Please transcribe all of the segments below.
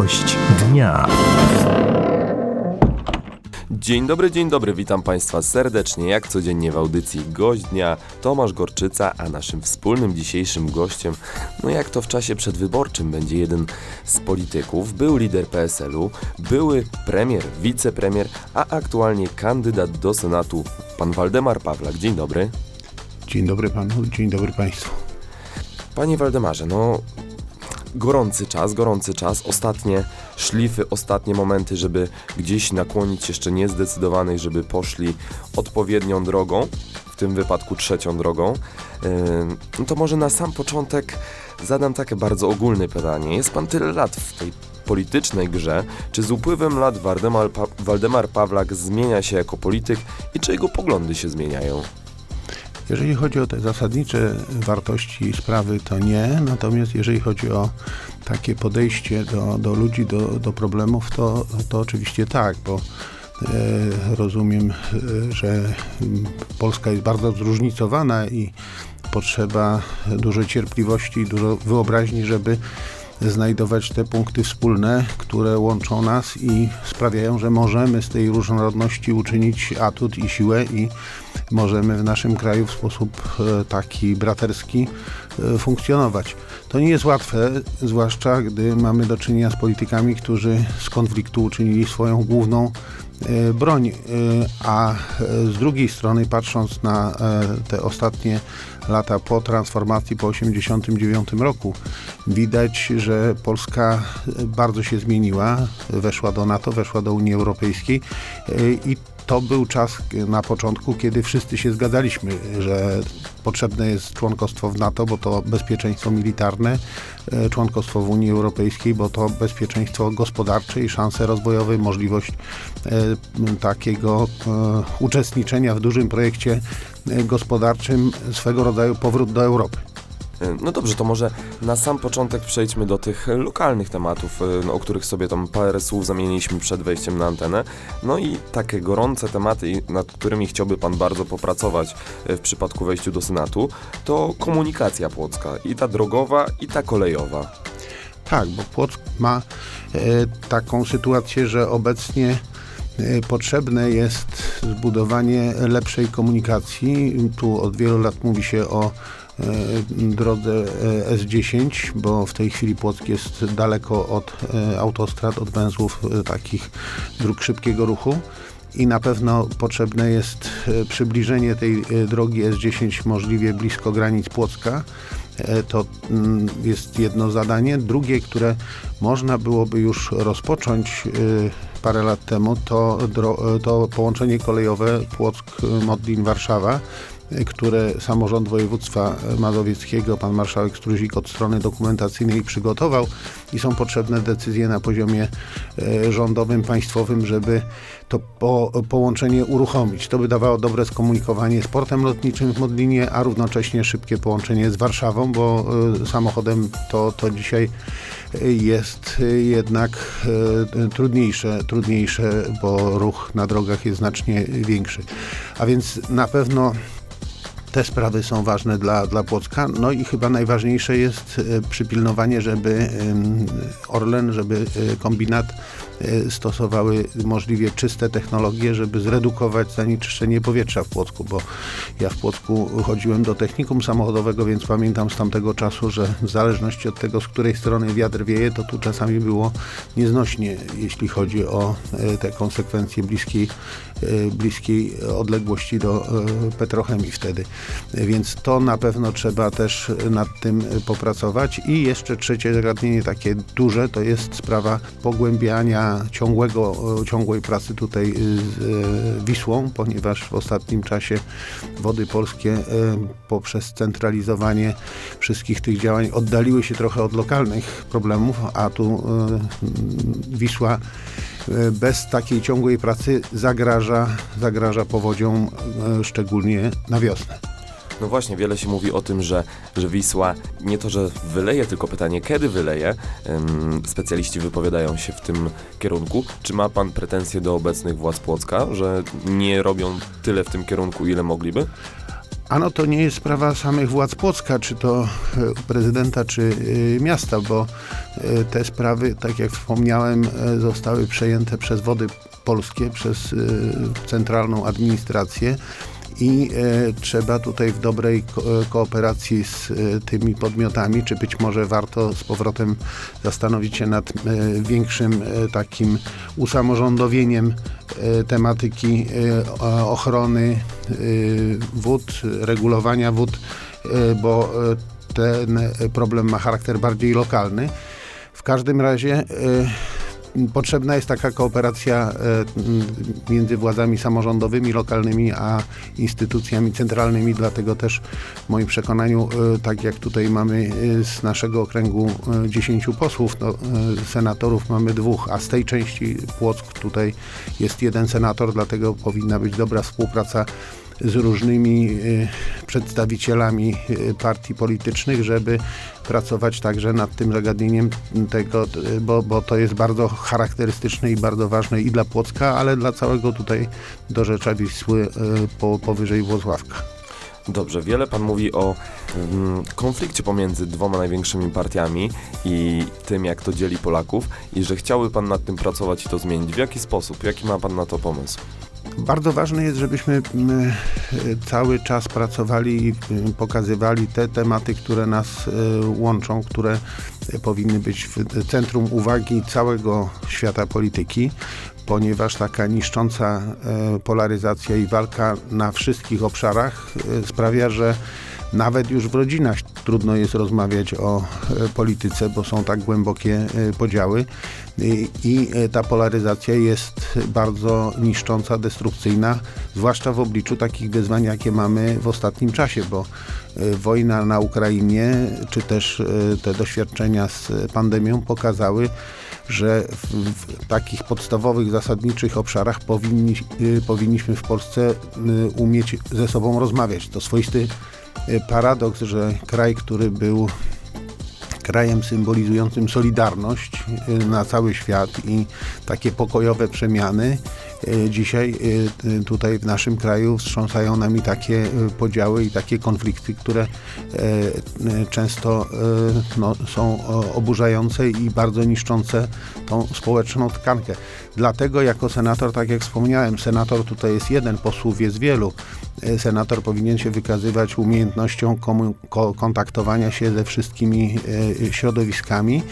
Gość dnia. Dzień dobry, witam Państwa serdecznie, jak codziennie w audycji Gość Dnia, Tomasz Gorczyca, a naszym wspólnym dzisiejszym gościem, jak to w czasie przedwyborczym, będzie jeden z polityków, był lider PSL-u, były premier, wicepremier, a aktualnie kandydat do Senatu, pan Waldemar Pawlak. Dzień dobry. Dzień dobry panu, dzień dobry państwu. Panie Waldemarze, gorący czas, ostatnie szlify, ostatnie momenty, żeby gdzieś nakłonić jeszcze niezdecydowanych, żeby poszli odpowiednią drogą, w tym wypadku trzecią drogą. To może na sam początek zadam takie bardzo ogólne pytanie. Jest pan tyle lat w tej politycznej grze. Czy z upływem lat Waldemar Pawlak zmienia się jako polityk i czy jego poglądy się zmieniają? Jeżeli chodzi o te zasadnicze wartości sprawy, to nie. Natomiast jeżeli chodzi o takie podejście do ludzi, do problemów, to oczywiście tak, bo rozumiem, że Polska jest bardzo zróżnicowana i potrzeba dużo cierpliwości i dużo wyobraźni, żeby znajdować te punkty wspólne, które łączą nas i sprawiają, że możemy z tej różnorodności uczynić atut i siłę i możemy w naszym kraju w sposób taki braterski funkcjonować. To nie jest łatwe, zwłaszcza gdy mamy do czynienia z politykami, którzy z konfliktu uczynili swoją główną broń, a z drugiej strony, patrząc na te ostatnie lata po transformacji, po 1989 roku, widać, że Polska bardzo się zmieniła, weszła do NATO, weszła do Unii Europejskiej i to był czas na początku, kiedy wszyscy się zgadzaliśmy, że potrzebne jest członkostwo w NATO, bo to bezpieczeństwo militarne, członkostwo w Unii Europejskiej, bo to bezpieczeństwo gospodarcze i szanse rozwojowe, możliwość takiego uczestniczenia w dużym projekcie gospodarczym, swego rodzaju powrót do Europy. No dobrze, to może na sam początek przejdźmy do tych lokalnych tematów, o których sobie tam parę słów zamieniliśmy przed wejściem na antenę. I takie gorące tematy, nad którymi chciałby pan bardzo popracować w przypadku wejściu do Senatu, to komunikacja płocka, i ta drogowa, i ta kolejowa. Tak, bo Płock ma taką sytuację, że obecnie potrzebne jest zbudowanie lepszej komunikacji. Tu od wielu lat mówi się o drodze S10, bo w tej chwili Płock jest daleko od autostrad, od węzłów takich dróg szybkiego ruchu i na pewno potrzebne jest przybliżenie tej drogi S10 możliwie blisko granic Płocka. To jest jedno zadanie. Drugie, które można byłoby już rozpocząć parę lat temu, to połączenie kolejowe Płock-Modlin-Warszawa, które samorząd województwa mazowieckiego, pan marszałek Struzik od strony dokumentacyjnej przygotował i są potrzebne decyzje na poziomie rządowym, państwowym, żeby to połączenie uruchomić. To by dawało dobre skomunikowanie z portem lotniczym w Modlinie, a równocześnie szybkie połączenie z Warszawą, bo samochodem to dzisiaj jest jednak trudniejsze, bo ruch na drogach jest znacznie większy. A więc na pewno te sprawy są ważne dla Płocka. I chyba najważniejsze jest przypilnowanie, żeby Orlen, żeby kombinat stosowały możliwie czyste technologie, żeby zredukować zanieczyszczenie powietrza w Płocku, bo ja w Płocku chodziłem do technikum samochodowego, więc pamiętam z tamtego czasu, że w zależności od tego, z której strony wiatr wieje, to tu czasami było nieznośnie, jeśli chodzi o te konsekwencje bliskiej odległości do petrochemii wtedy. Więc to na pewno trzeba też nad tym popracować. I jeszcze trzecie zagadnienie takie duże, to jest sprawa pogłębiania ciągłej pracy tutaj z Wisłą, ponieważ w ostatnim czasie Wody Polskie poprzez centralizowanie wszystkich tych działań oddaliły się trochę od lokalnych problemów, a tu Wisła bez takiej ciągłej pracy zagraża powodziom, szczególnie na wiosnę. No właśnie, wiele się mówi o tym, że Wisła nie to, że wyleje, tylko pytanie, kiedy wyleje. Specjaliści wypowiadają się w tym kierunku. Czy ma pan pretensje do obecnych władz Płocka, że nie robią tyle w tym kierunku, ile mogliby? Ano to nie jest sprawa samych władz Płocka, czy to prezydenta, czy miasta, bo te sprawy, tak jak wspomniałem, zostały przejęte przez Wody Polskie, przez centralną administrację i trzeba tutaj w dobrej kooperacji z tymi podmiotami, czy być może warto z powrotem zastanowić się nad większym takim usamorządowieniem tematyki ochrony wód, regulowania wód, bo ten problem ma charakter bardziej lokalny. W każdym razie potrzebna jest taka kooperacja między władzami samorządowymi, lokalnymi, a instytucjami centralnymi, dlatego też w moim przekonaniu, tak jak tutaj mamy z naszego okręgu 10 posłów, no, senatorów mamy 2, a z tej części Płock tutaj jest 1 senator, dlatego powinna być dobra współpraca z różnymi przedstawicielami partii politycznych, żeby pracować także nad tym zagadnieniem tego, bo to jest bardzo charakterystyczne i bardzo ważne i dla Płocka, ale dla całego tutaj dorzecza Wisły powyżej Włocławka. Dobrze, wiele pan mówi o konflikcie pomiędzy 2 największymi partiami i tym, jak to dzieli Polaków i że chciałby pan nad tym pracować i to zmienić. W jaki sposób? Jaki ma pan na to pomysł? Bardzo ważne jest, żebyśmy cały czas pracowali i pokazywali te tematy, które nas łączą, które powinny być w centrum uwagi całego świata polityki, ponieważ taka niszcząca polaryzacja i walka na wszystkich obszarach sprawia, że nawet już w rodzinach trudno jest rozmawiać o polityce, bo są tak głębokie podziały i ta polaryzacja jest bardzo niszcząca, destrukcyjna, zwłaszcza w obliczu takich wyzwań, jakie mamy w ostatnim czasie, bo wojna na Ukrainie, czy też te doświadczenia z pandemią pokazały, że w takich podstawowych, zasadniczych obszarach powinniśmy w Polsce umieć ze sobą rozmawiać. To swoisty paradoks, że kraj, który był krajem symbolizującym solidarność na cały świat i takie pokojowe przemiany, dzisiaj tutaj w naszym kraju wstrząsają nami takie podziały i takie konflikty, które często są oburzające i bardzo niszczące tą społeczną tkankę. Dlatego jako senator, tak jak wspomniałem, senator tutaj jest 1, posłów jest wielu. Senator powinien się wykazywać umiejętnością kontaktowania się ze wszystkimi środowiskami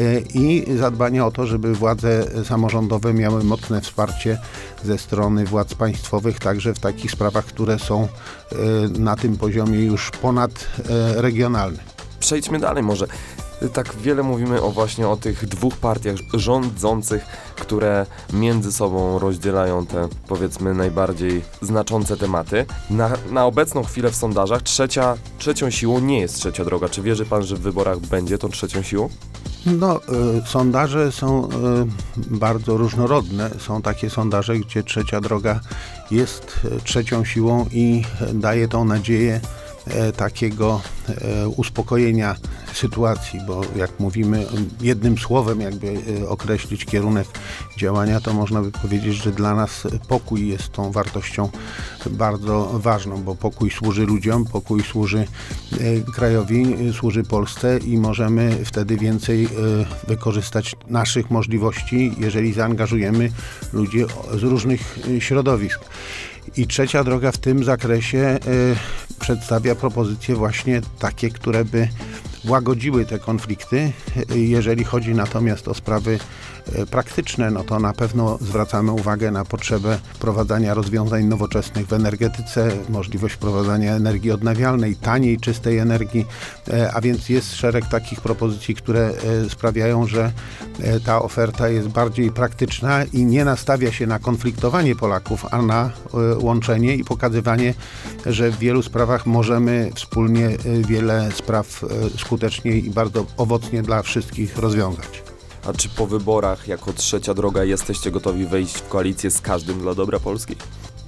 i zadbania o to, żeby władze samorządowe miały mocne wsparcie ze strony władz państwowych, także w takich sprawach, które są na tym poziomie już ponadregionalnym. Przejdźmy dalej może. Tak wiele mówimy właśnie o tych 2 partiach rządzących, które między sobą rozdzielają te, powiedzmy, najbardziej znaczące tematy. Na obecną chwilę w sondażach trzecią siłą nie jest Trzecia Droga. Czy wierzy pan, że w wyborach będzie tą trzecią siłą? No, sondaże są bardzo różnorodne. Są takie sondaże, gdzie Trzecia Droga jest trzecią siłą i daje tą nadzieję takiego uspokojenia sytuacji, bo jak mówimy jednym słowem jakby określić kierunek działania, to można by powiedzieć, że dla nas pokój jest tą wartością bardzo ważną, bo pokój służy ludziom, pokój służy krajowi, służy Polsce i możemy wtedy więcej wykorzystać naszych możliwości, jeżeli zaangażujemy ludzi z różnych środowisk. I Trzecia Droga w tym zakresie przedstawia propozycje właśnie takie, które by łagodziły te konflikty. Jeżeli chodzi natomiast o sprawy praktyczne, no to na pewno zwracamy uwagę na potrzebę wprowadzania rozwiązań nowoczesnych w energetyce, możliwość wprowadzania energii odnawialnej, taniej, czystej energii, a więc jest szereg takich propozycji, które sprawiają, że ta oferta jest bardziej praktyczna i nie nastawia się na konfliktowanie Polaków, a na łączenie i pokazywanie, że w wielu sprawach możemy wspólnie wiele spraw skutecznie i bardzo owocnie dla wszystkich rozwiązać. A czy po wyborach jako Trzecia Droga jesteście gotowi wejść w koalicję z każdym dla dobra Polski?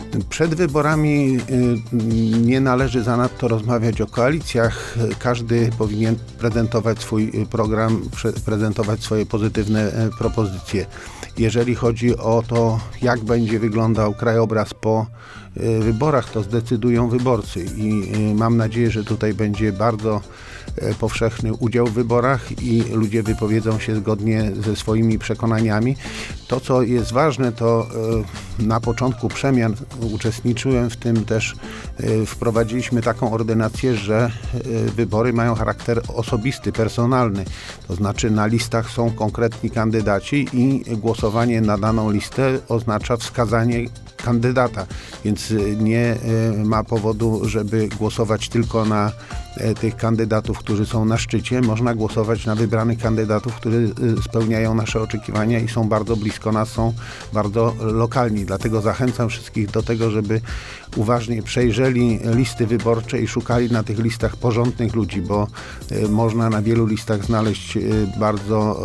Przed wyborami nie należy zanadto rozmawiać o koalicjach. Każdy powinien prezentować swój program, prezentować swoje pozytywne propozycje. Jeżeli chodzi o to, jak będzie wyglądał krajobraz po wyborach, to zdecydują wyborcy i mam nadzieję, że tutaj będzie bardzo powszechny udział w wyborach i ludzie wypowiedzą się zgodnie ze swoimi przekonaniami. To, co jest ważne, to na początku przemian uczestniczyłem w tym też, wprowadziliśmy taką ordynację, że wybory mają charakter osobisty, personalny. To znaczy na listach są konkretni kandydaci i głosowanie na daną listę oznacza wskazanie kandydata, więc nie ma powodu, żeby głosować tylko na tych kandydatów, którzy są na szczycie. Można głosować na wybranych kandydatów, którzy spełniają nasze oczekiwania i są bardzo blisko nas, są bardzo lokalni. Dlatego zachęcam wszystkich do tego, żeby uważnie przejrzeli listy wyborcze i szukali na tych listach porządnych ludzi, bo można na wielu listach znaleźć bardzo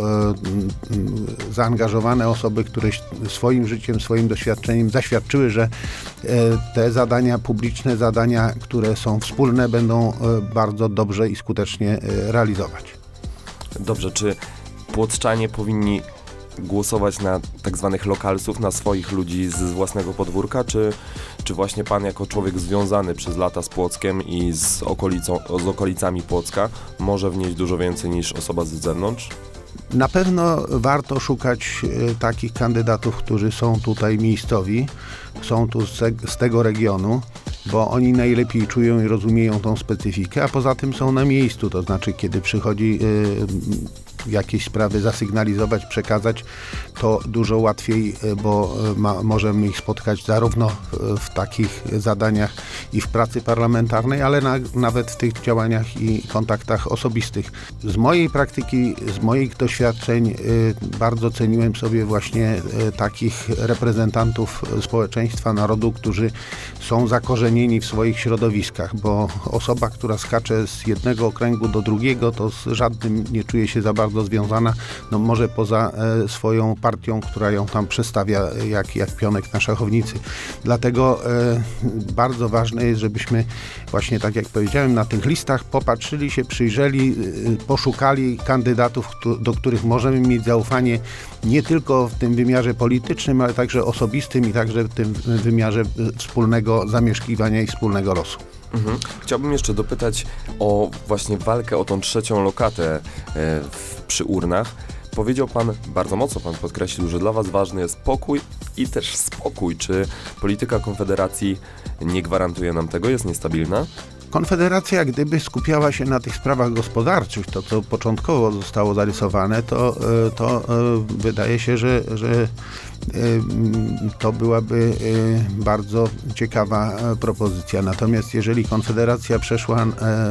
zaangażowane osoby, które swoim życiem, swoim doświadczeniem zaświadczyły, że te zadania publiczne, zadania, które są wspólne, będą bardzo dobrze i skutecznie realizować. Dobrze, czy płockczanie powinni głosować na tak zwanych lokalsów, na swoich ludzi z własnego podwórka, czy właśnie pan jako człowiek związany przez lata z Płockiem i z okolicami Płocka może wnieść dużo więcej niż osoba z zewnątrz? Na pewno warto szukać takich kandydatów, którzy są tutaj miejscowi, są tu z tego regionu, bo oni najlepiej czują i rozumieją tą specyfikę, a poza tym są na miejscu, to znaczy kiedy przychodzi jakieś sprawy zasygnalizować, przekazać, to dużo łatwiej, bo możemy ich spotkać zarówno w takich zadaniach i w pracy parlamentarnej, ale nawet w tych działaniach i kontaktach osobistych. Z mojej praktyki, z moich doświadczeń bardzo ceniłem sobie właśnie takich reprezentantów społeczeństwa, narodu, którzy są zakorzenieni w swoich środowiskach, bo osoba, która skacze z jednego okręgu do drugiego, to z żadnym nie czuje się za bardzo związana, no może poza swoją partią, która ją tam przestawia jak pionek na szachownicy. Dlatego bardzo ważne jest, żebyśmy właśnie, tak jak powiedziałem, na tych listach popatrzyli się, przyjrzeli, poszukali kandydatów, do których możemy mieć zaufanie nie tylko w tym wymiarze politycznym, ale także osobistym i także w tym wymiarze wspólnego zamieszkiwania i wspólnego losu. Chciałbym jeszcze dopytać o właśnie walkę o tą trzecią lokatę przy urnach. Powiedział pan, bardzo mocno pan podkreślił, że dla was ważny jest pokój i też spokój. Czy polityka Konfederacji nie gwarantuje nam tego? Jest niestabilna? Konfederacja, gdyby skupiała się na tych sprawach gospodarczych, to co początkowo zostało zarysowane, to wydaje się, że to byłaby bardzo ciekawa propozycja. Natomiast jeżeli Konfederacja przeszła,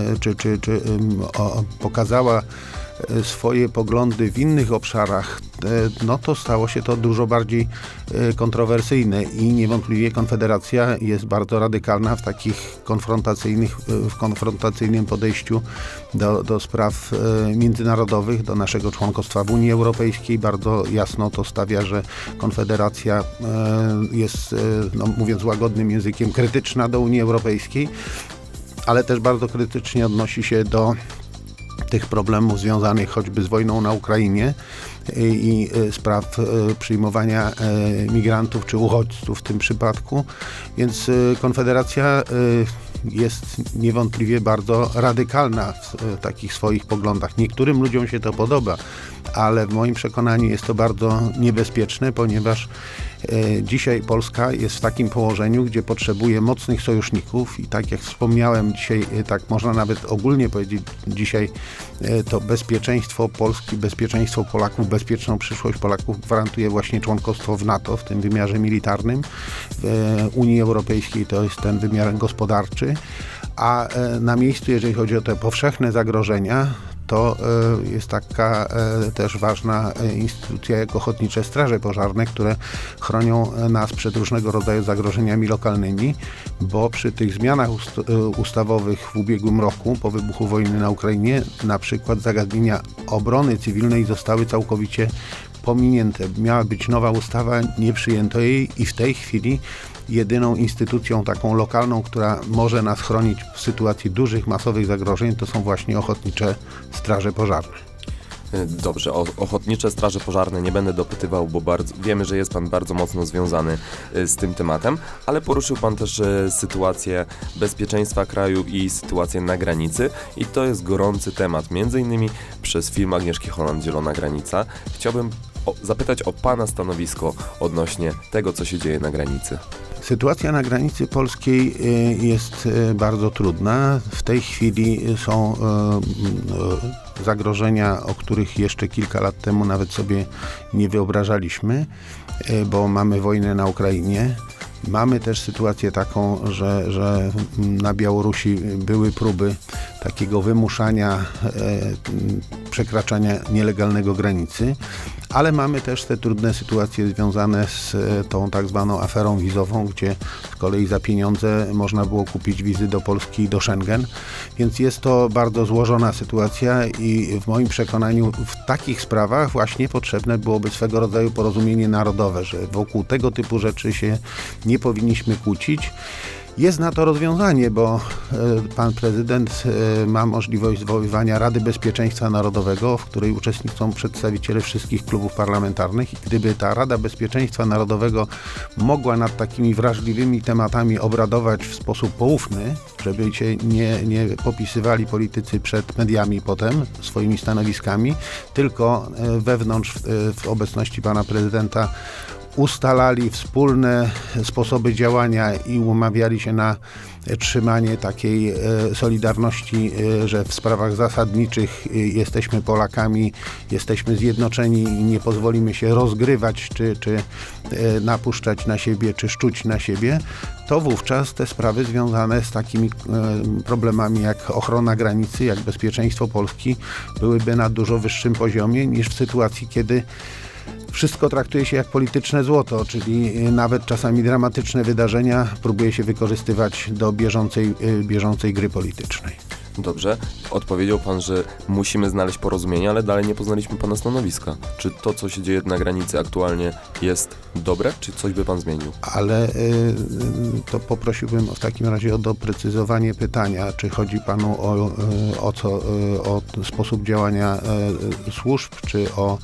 pokazała swoje poglądy w innych obszarach, no to stało się to dużo bardziej kontrowersyjne i niewątpliwie Konfederacja jest bardzo radykalna w takich konfrontacyjnym podejściu do spraw międzynarodowych, do naszego członkostwa w Unii Europejskiej. Bardzo jasno to stawia, że Konfederacja jest, no mówiąc łagodnym językiem, krytyczna do Unii Europejskiej, ale też bardzo krytycznie odnosi się do tych problemów związanych choćby z wojną na Ukrainie i spraw przyjmowania migrantów czy uchodźców w tym przypadku. Więc Konfederacja jest niewątpliwie bardzo radykalna w takich swoich poglądach. Niektórym ludziom się to podoba, ale w moim przekonaniu jest to bardzo niebezpieczne, ponieważ dzisiaj Polska jest w takim położeniu, gdzie potrzebuje mocnych sojuszników i tak jak wspomniałem dzisiaj, tak można nawet ogólnie powiedzieć, dzisiaj to bezpieczeństwo Polski, bezpieczeństwo Polaków, bezpieczną przyszłość Polaków gwarantuje właśnie członkostwo w NATO w tym wymiarze militarnym. W Unii Europejskiej to jest ten wymiar gospodarczy, a na miejscu, jeżeli chodzi o te powszechne zagrożenia, to jest taka też ważna instytucja jak Ochotnicze Straże Pożarne, które chronią nas przed różnego rodzaju zagrożeniami lokalnymi, bo przy tych zmianach ustawowych w ubiegłym roku, po wybuchu wojny na Ukrainie, na przykład zagadnienia obrony cywilnej zostały całkowicie pominięte. Miała być nowa ustawa, nie przyjęto jej i w tej chwili jedyną instytucją taką lokalną, która może nas chronić w sytuacji dużych, masowych zagrożeń, to są właśnie ochotnicze straże pożarne. Dobrze, o ochotnicze straże pożarne nie będę dopytywał, bo wiemy, że jest Pan bardzo mocno związany z tym tematem, ale poruszył Pan też sytuację bezpieczeństwa kraju i sytuację na granicy i to jest gorący temat, między innymi przez film Agnieszki Holland Zielona Granica. Chciałbym zapytać o Pana stanowisko odnośnie tego, co się dzieje na granicy. Sytuacja na granicy polskiej jest bardzo trudna. W tej chwili są zagrożenia, o których jeszcze kilka lat temu nawet sobie nie wyobrażaliśmy, bo mamy wojnę na Ukrainie. Mamy też sytuację taką, że na Białorusi były próby takiego wymuszania przekraczania nielegalnego granicy, ale mamy też te trudne sytuacje związane z tą tak zwaną aferą wizową, gdzie z kolei za pieniądze można było kupić wizy do Polski i do Schengen, więc jest to bardzo złożona sytuacja i w moim przekonaniu w takich sprawach właśnie potrzebne byłoby swego rodzaju porozumienie narodowe, że wokół tego typu rzeczy się nie powinniśmy kłócić. Jest na to rozwiązanie, bo pan prezydent ma możliwość zwoływania Rady Bezpieczeństwa Narodowego, w której uczestniczą przedstawiciele wszystkich klubów parlamentarnych i gdyby ta Rada Bezpieczeństwa Narodowego mogła nad takimi wrażliwymi tematami obradować w sposób poufny, żeby się nie popisywali politycy przed mediami potem swoimi stanowiskami, tylko wewnątrz w obecności pana prezydenta ustalali wspólne sposoby działania i umawiali się na trzymanie takiej solidarności, że w sprawach zasadniczych jesteśmy Polakami, jesteśmy zjednoczeni i nie pozwolimy się rozgrywać, czy napuszczać na siebie, czy szczuć na siebie, to wówczas te sprawy związane z takimi problemami jak ochrona granicy, jak bezpieczeństwo Polski byłyby na dużo wyższym poziomie niż w sytuacji, kiedy wszystko traktuje się jak polityczne złoto, czyli nawet czasami dramatyczne wydarzenia próbuje się wykorzystywać do bieżącej gry politycznej. Dobrze, odpowiedział Pan, że musimy znaleźć porozumienie, ale dalej nie poznaliśmy Pana stanowiska. Czy to, co się dzieje na granicy aktualnie jest dobre, czy coś by Pan zmienił? Ale to poprosiłbym w takim razie o doprecyzowanie pytania, czy chodzi Panu o sposób działania służb, czy o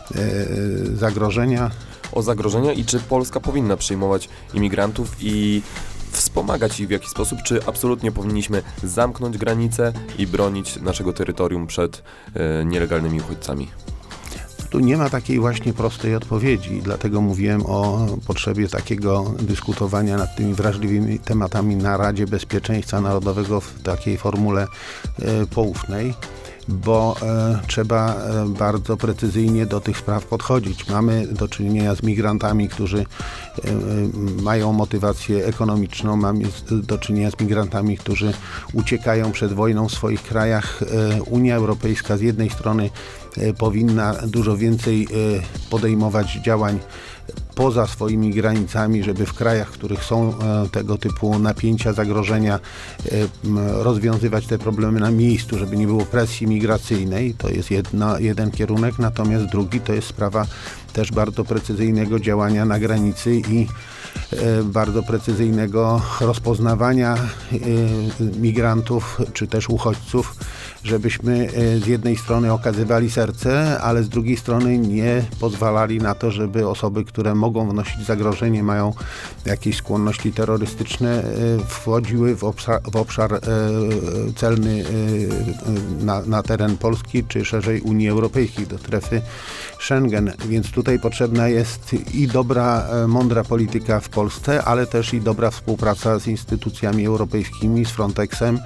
zagrożenia? O zagrożenia i czy Polska powinna przyjmować imigrantów i wspomagać ich w jakiś sposób, czy absolutnie powinniśmy zamknąć granice i bronić naszego terytorium przed nielegalnymi uchodźcami? Tu nie ma takiej właśnie prostej odpowiedzi, dlatego mówiłem o potrzebie takiego dyskutowania nad tymi wrażliwymi tematami na Radzie Bezpieczeństwa Narodowego w takiej formule poufnej, bo trzeba bardzo precyzyjnie do tych spraw podchodzić. Mamy do czynienia z migrantami, którzy mają motywację ekonomiczną, mamy do czynienia z migrantami, którzy uciekają przed wojną w swoich krajach. Unia Europejska z jednej strony powinna dużo więcej podejmować działań poza swoimi granicami, żeby w krajach, w których są tego typu napięcia, zagrożenia, rozwiązywać te problemy na miejscu, żeby nie było presji migracyjnej. To jest jeden kierunek, natomiast drugi to jest sprawa też bardzo precyzyjnego działania na granicy i bardzo precyzyjnego rozpoznawania migrantów czy też uchodźców, żebyśmy z jednej strony okazywali serce, ale z drugiej strony nie pozwalali na to, żeby osoby, które mogą wnosić zagrożenie, mają jakieś skłonności terrorystyczne, wchodziły w obszar celny na teren Polski, czy szerzej Unii Europejskiej, do strefy Schengen. Więc tutaj potrzebna jest i dobra, mądra polityka w Polsce, ale też i dobra współpraca z instytucjami europejskimi, z Frontexem,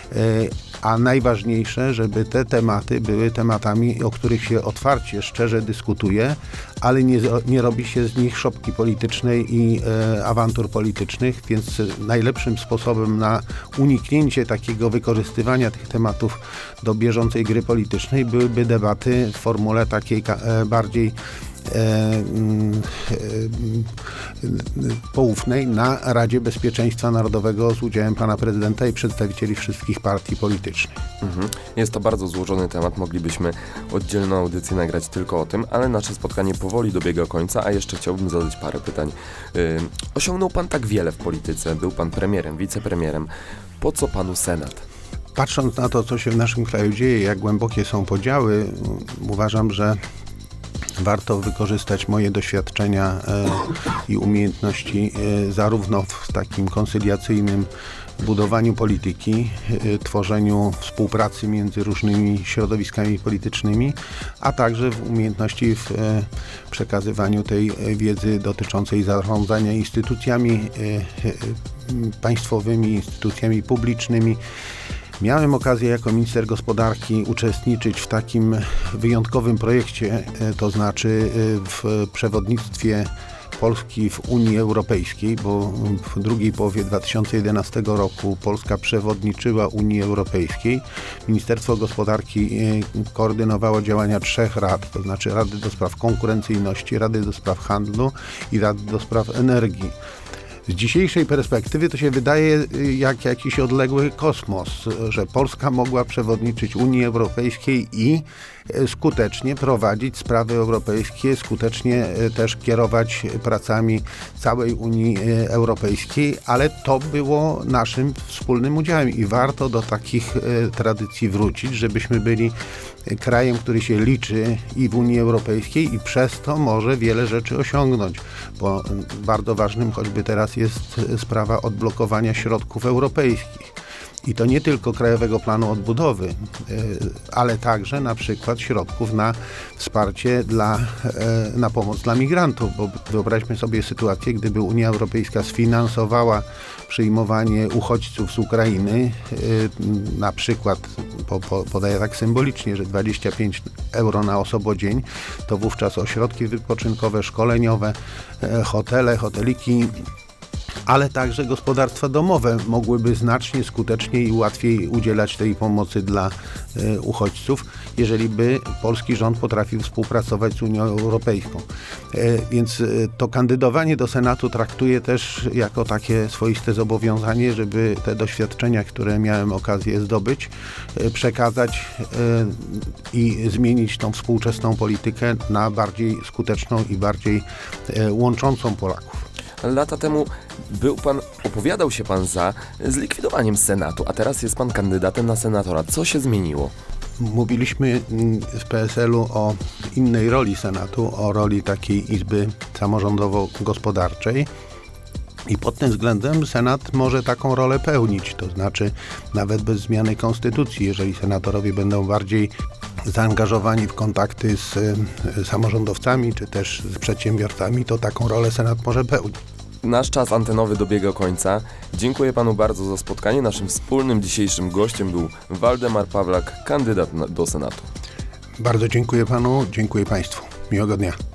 a najważniejsze, żeby te tematy były tematami, o których się otwarcie, szczerze dyskutuje, ale nie robi się z nich szopki politycznej i awantur politycznych, więc najlepszym sposobem na uniknięcie takiego wykorzystywania tych tematów do bieżącej gry politycznej byłyby debaty w formule takiej bardziej poufnej na Radzie Bezpieczeństwa Narodowego z udziałem pana prezydenta i przedstawicieli wszystkich partii politycznych. Jest to bardzo złożony temat, moglibyśmy oddzielną audycję nagrać tylko o tym, ale nasze spotkanie powoli dobiega końca, a jeszcze chciałbym zadać parę pytań. Osiągnął pan tak wiele w polityce, był pan premierem, wicepremierem. Po co panu Senat? Patrząc na to, co się w naszym kraju dzieje, jak głębokie są podziały, uważam, że warto wykorzystać moje doświadczenia i umiejętności zarówno w takim koncyliacyjnym budowaniu polityki, tworzeniu współpracy między różnymi środowiskami politycznymi, a także w umiejętności w przekazywaniu tej wiedzy dotyczącej zarządzania instytucjami państwowymi, instytucjami publicznymi. Miałem okazję jako minister gospodarki uczestniczyć w takim wyjątkowym projekcie, to znaczy w przewodnictwie Polski w Unii Europejskiej, bo w drugiej połowie 2011 roku Polska przewodniczyła Unii Europejskiej. Ministerstwo Gospodarki koordynowało działania 3 rad, to znaczy Rady do Spraw Konkurencyjności, Rady do Spraw Handlu i Rady do Spraw Energii. Z dzisiejszej perspektywy to się wydaje jak jakiś odległy kosmos, że Polska mogła przewodniczyć Unii Europejskiej i skutecznie prowadzić sprawy europejskie, skutecznie też kierować pracami całej Unii Europejskiej, ale to było naszym wspólnym udziałem i warto do takich tradycji wrócić, żebyśmy byli krajem, który się liczy i w Unii Europejskiej i przez to może wiele rzeczy osiągnąć, bo bardzo ważnym choćby teraz jest sprawa odblokowania środków europejskich. I to nie tylko Krajowego Planu Odbudowy, ale także na przykład środków na wsparcie na pomoc dla migrantów, bo wyobraźmy sobie sytuację, gdyby Unia Europejska sfinansowała przyjmowanie uchodźców z Ukrainy, na przykład, podaję tak symbolicznie, że 25 euro na osobodzień, to wówczas ośrodki wypoczynkowe, szkoleniowe, hotele, hoteliki, ale także gospodarstwa domowe mogłyby znacznie skuteczniej i łatwiej udzielać tej pomocy dla uchodźców, jeżeli by polski rząd potrafił współpracować z Unią Europejską. Więc to kandydowanie do Senatu traktuję też jako takie swoiste zobowiązanie, żeby te doświadczenia, które miałem okazję zdobyć, przekazać i zmienić tą współczesną politykę na bardziej skuteczną i bardziej łączącą Polaków. Lata temu opowiadał się pan za zlikwidowaniem Senatu, a teraz jest pan kandydatem na senatora. Co się zmieniło? Mówiliśmy w PSL-u o innej roli Senatu, o roli takiej izby samorządowo-gospodarczej. I pod tym względem Senat może taką rolę pełnić, to znaczy nawet bez zmiany konstytucji, jeżeli senatorowie będą bardziej zaangażowani w kontakty z samorządowcami czy też z przedsiębiorcami, to taką rolę Senat może pełnić. Nasz czas antenowy dobiega końca. Dziękuję panu bardzo za spotkanie. Naszym wspólnym dzisiejszym gościem był Waldemar Pawlak, kandydat do Senatu. Bardzo dziękuję panu, dziękuję państwu. Miłego dnia.